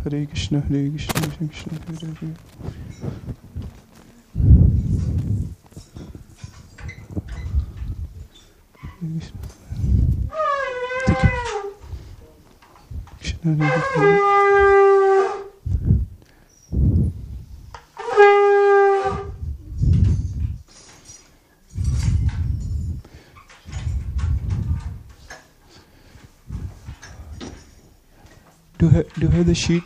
Hare Krishna Krishna Krishna Hare Hare. Do you have the sheet?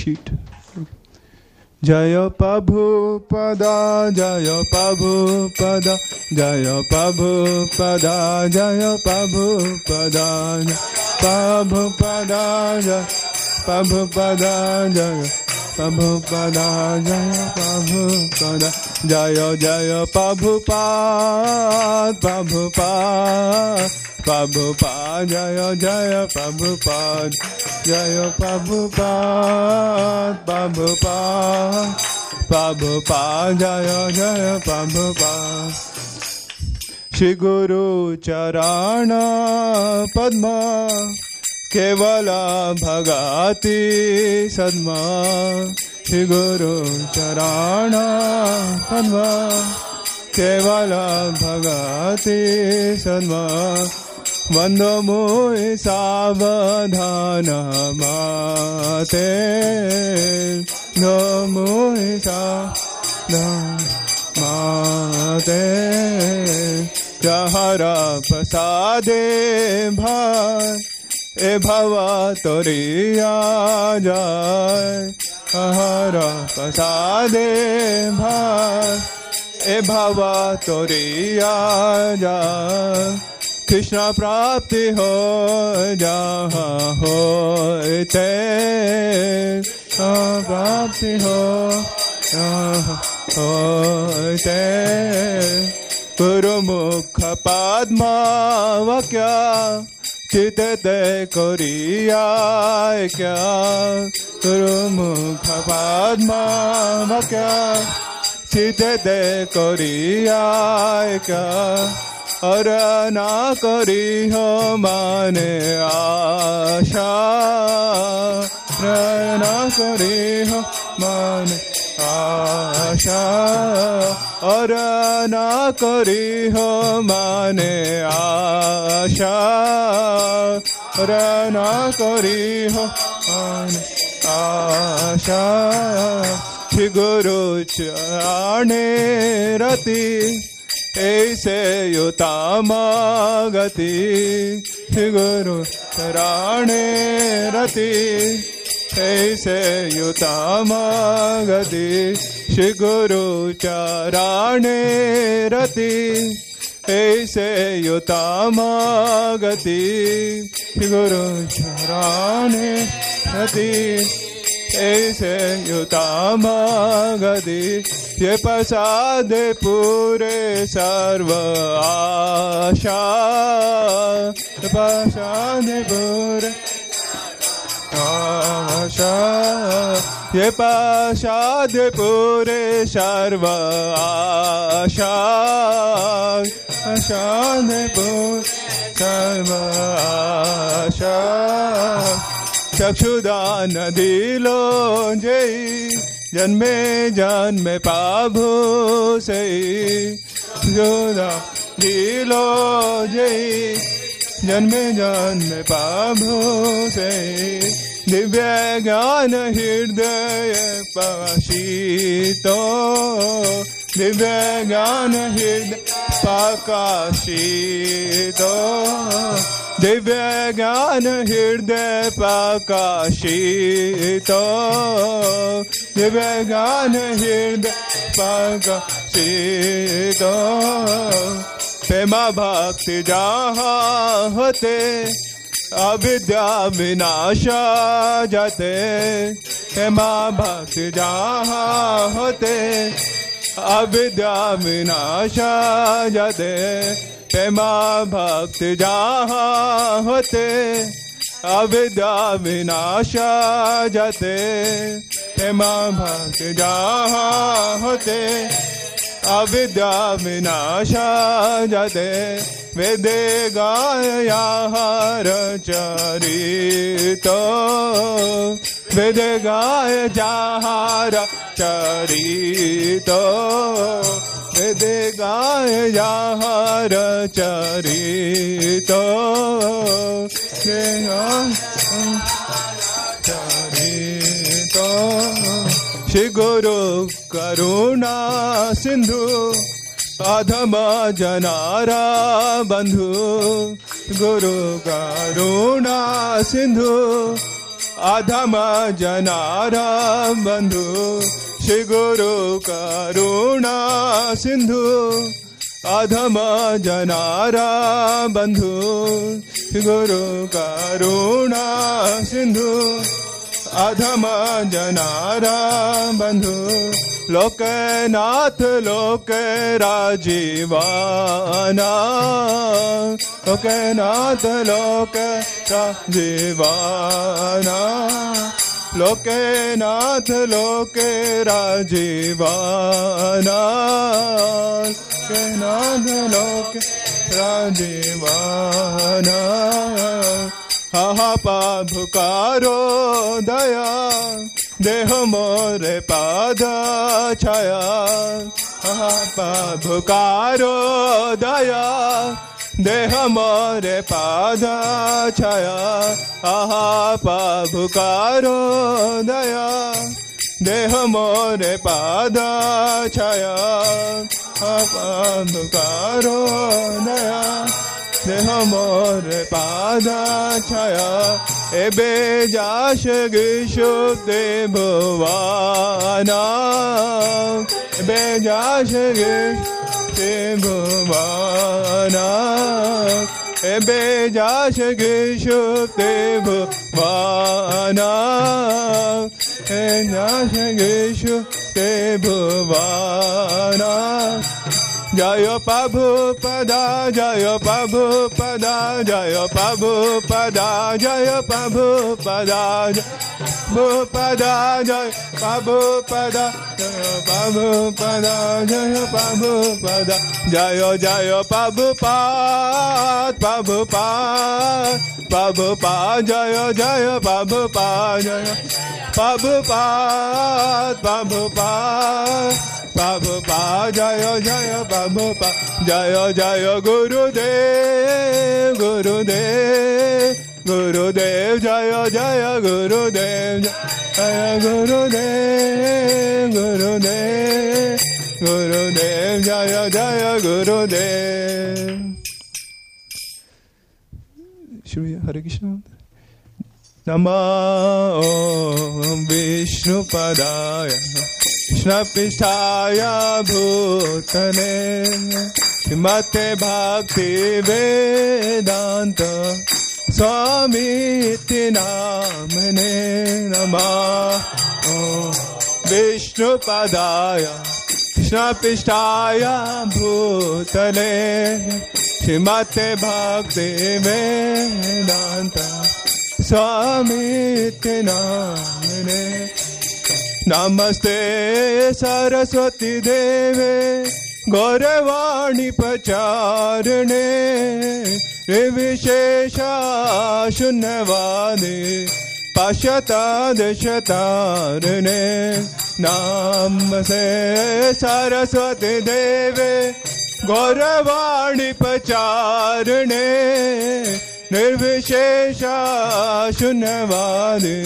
Jaya Prabhupada, Jaya Prabhupada, Jaya Prabhupada, Jaya Prabhupada, Prabhupada, Jaya Prabhupada, Jaya Prabhupada, Jaya Prabhupada, Jaya Jaya Prabhupada, Prabhupada, Prabhupada, Jaya Jaya Prabhupada, Jaya Prabhupada, Prabhupada, Prabhupada, Jaya Jaya Prabhupada. Shri Guru Charana Padma Kevala Bhagati Sadma. Shri Guru Charana Padma Kevala Bhagati Sadma. Vando Mui Savadhana Mate, No Mui Savadhana Mate, Jahara Pasade Bhai, E Bhava Toriya Jai, Jahara Pasade Bhai, E Bhava Toriya Jai. Krishna prapti ho jaha hoite, Krishna prapti ho jaha hoite. Guru mukha padma vakya, chitete koriya kya. Guru mukha padma vakya, chitete koriya kya. और ना करी हो माने आशा, ना करी हो माने आशा, और ना करी हो माने आशा, और ना करी हो माने आशा. श्री गुरु चरणे रति ऐसे युतामा गति. श्री गुरु चरणे रति ऐसे युतामा गति. श्री गुरु चरणे रति ऐसे युतामा गति. श्री गुरु चरणे रति ऐसे युतामा गति. ये प्रसाद पूरे सर्व आशा, प्रसाद पूरे आशा. ये प्रसाद पूरे सर्व आशा, प्रसाद पूरे सर्व आशा. चक्षुदान दिलो जय, जन्मे जन्मे पाभो से. चक्षुदान दिलो जय, जन्मे जन्मे पाभो से. दिव्य ज्ञान हृदय प्रकाशितो, दिव्य ज्ञान हृदय प्रकाशितो. दिव्य ज्ञान हृदय प्रकाशितो, दिव्य ज्ञान हृदय प्रकाशितो. प्रेम भक्ति जहाँ होते, अविद्या विनाशा जाते. प्रेम भक्ति जहाँ होते, अविद्या विनाशा जाते. प्रेम भक्ति जहाँ होते, अविद्या विनाशा जाते. प्रेम भक्ति जहाँ होते, अविद्या विनाशा जाते. वेदे गाया रचरितो, वेद गाय जहाँ चरितो वेद गाय जहाँ चरितो चरितो श्री गुरु करुणा सिंधु अधम जनारा बंधु गुरु करुणा सिंधु अधम जनारा बंधु श्री गुरु करुणा सिंधु अधम जनारा बंधु गुरु करुणा सिंधु अधम जनारा बंधु लोकनाथ लोक राजीवाना लोकनाथ लोक राजीवाना लोकनाथ लोक राजीवाना लोकनाथ लोक राजीवाना हा पाभुकारो दया देह मोरे पाद छाया हा पाभुकारो दया देह मोरे पाद छाया हा पाभुकारो दया देह मोरे पाद छाया हा पाभुकारो दया देह मोर पाद छाया एबे जाश गिशु भुवाना एबे जाश गिशु भुवाना एबे जाश गिशु भुवाना जाश गिशु भुवाना जय प्रभुपदा जय प्रभुपदा जय प्रभुपदा जय प्रभुपदा प्रभुपदा जय प्रभुपदा जय प्रभुपदा जय प्रभुपदा जय जय प्रभुपाद प्रभुपाद प्रभुपाद जय जय प्रभुपाद जय प्रभुपाद प्रभुपाद प्रभुपाद जय जय प्रभुपाद जय जय गुरुदेव गुरुदेव गुरुदेव जय जय गुरुदेव जय गुरुदेव गुरुदेव गुरुदेव जय जय गुरुदेव। श्री हरे कृष्ण। नमः विष्णुपदाय कृष्णपृष्ठाय भूतले श्रीमते भक्ति वेदांत स्वामीति नामने। नमः विष्णुपदाय कृष्णपृष्ठाय भूतले श्रीमते भक्ति वेदांत स्वामीति नामने। नमस्ते सरस्वती देवे गौरवाणी प्रचारिणे निर्विशेषा शून्यवादी पाश्चात्य नमस्ते सरस्वती देवे गौरवाणी प्रचारिणे निर्विशेषा शून्यवादी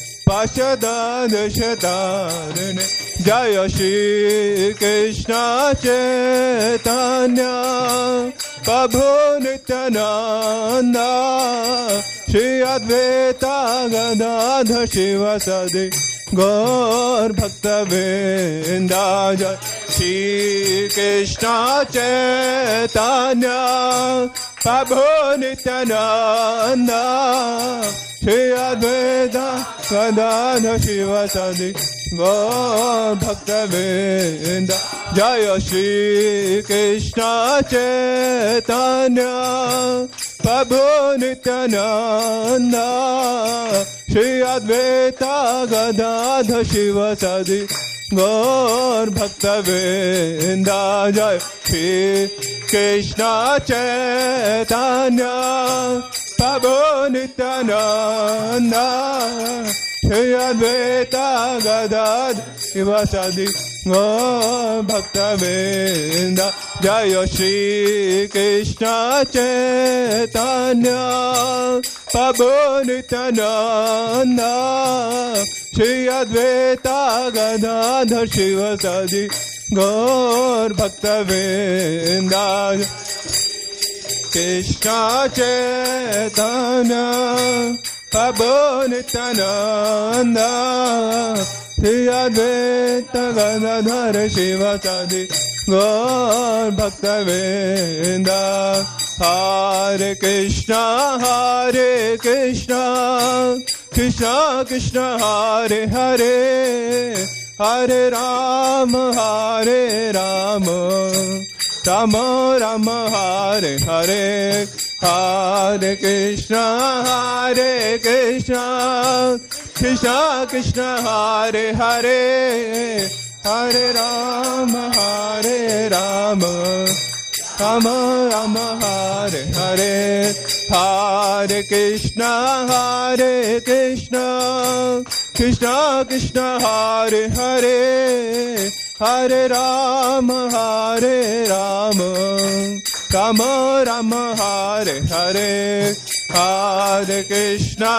पाश्चात्य जय श्री कृष्ण चैतन्य प्रभु नित्यानंद श्री अद्वैत गदाधर शिवासादि गौर भक्तवृंद। जय श्री कृष्ण चैतन्य प्रभु नित्यानंद श्री अद्वैत गदाधर शिवासादि गौर भक्तवृंद। जय श्री कृष्ण चैतन्य प्रभु नित्यानंद श्री अद्वैत गदाधर शिवासादि गौर भक्तवृंद। जय श्री कृष्ण चैतन्य प्रभु Nityanand Shri Advaita Gadadhar Sivasadi Gaur Bhakta Vrinda Jaya Shri Krishna Chaitanya Prabhu Nityananda Shri Advaita Gadadhar Sivasadi Gaur Bhakta Vrinda Krishna Chaitanya Prabhu Nityananda Shri Advaita Gadadhar Sivasadi Gaur Bhakta Vrinda Hare Krishna Krishna Krishna Hare Hare Hare Rama Rama Rama Hare Hare Hare Krishna Krishna Krishna Hare Hare Hare Rama Rama Rama Hare Hare Hare Krishna Krishna Krishna Hare Hare Hare Rama Rama Rama Hare Hare Hare Krishna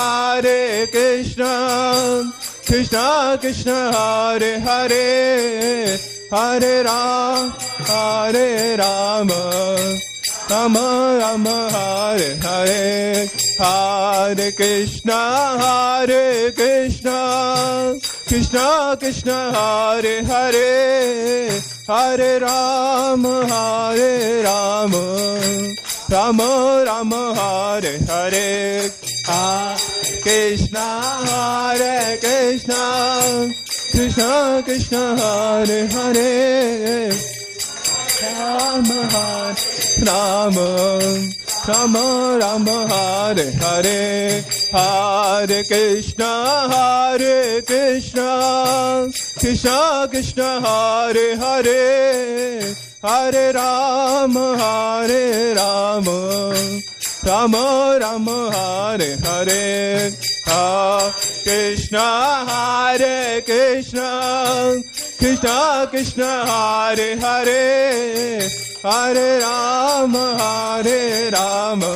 Krishna Krishna Hare Hare Hare Rama Rama Rama Hare Hare Hare Krishna Krishna Krishna Hare Hare Hare Rama Rama Rama Hare Hare Hare Krishna Krishna Krishna Hare Hare Rama Rama Hare Hare Hare Krishna Krishna Krishna Hare Hare Hare Rama Rama Rama Hare Hare Hare Krishna Krishna Krishna Hare Hare Hare Rama Rama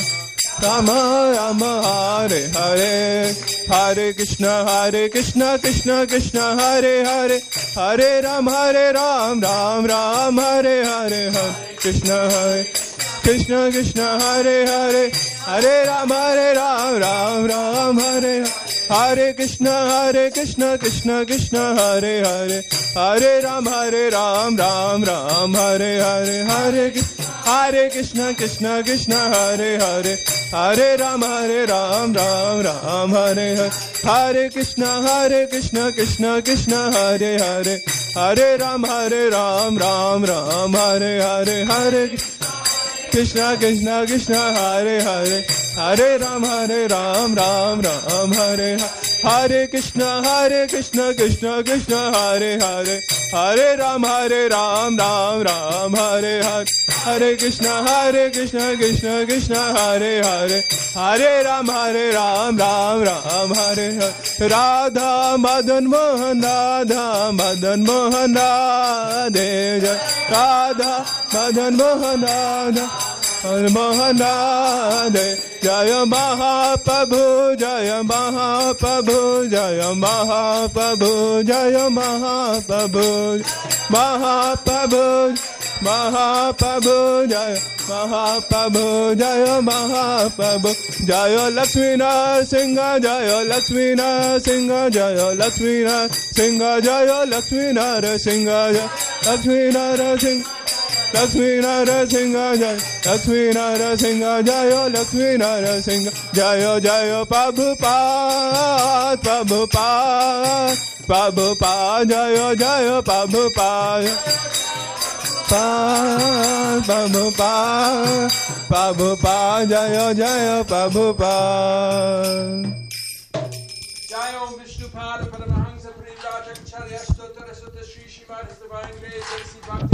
Rama Hare Hare Hare Krishna Krishna Krishna Hare Hare Hare Ram Ram Hare Hare Krishna Krishna Hare Hare Hare Ram Ram Hare Hare Krishna Krishna Hare Hare Hare Ram Ram Hare Hare Hare Krishna Hare Hare Hare Ram Ram Hare Hare Hare Krishna Krishna Hare Hare Hare Ram Ram Hare Hare Hare Krishna Hare Hare Hare Ram Ram Hare Hare Krishna Krishna Hare Hare Hare Ram Ram Hare Hare Hare Krishna Krishna Hare Hare Hare Ram Ram Hare Hare Radha Madan Mohan Radhe Radha Madan Mohan Radha Mohan Radhe Jaya Mahaprabhu Jaya Mahaprabhu Jaya Mahaprabhu Jaya Mahaprabhu Mahaprabhu Mahaprabhu Jaya Mahaprabhu Jaya Mahaprabhu Jaya Lakshmi Narasimha Jaya Lakshmi Narasimha Jaya Lakshmi Narasimha Jaya Lakshmi Narasimha Lakshmi Narasimha Lakshmi Narasimha Jaya Lakshmi Narasimha Jaya Lakshmi Narasimha Jaya Jaya Prabhupada Prabhupada Jaya Jaya Prabhupada Prabhupada Jaya Jaya Prabhupada Jai Om Vishnupada Paramahansa Parivrajakacharya Stotra Sutta Shri Srimad Divine Grace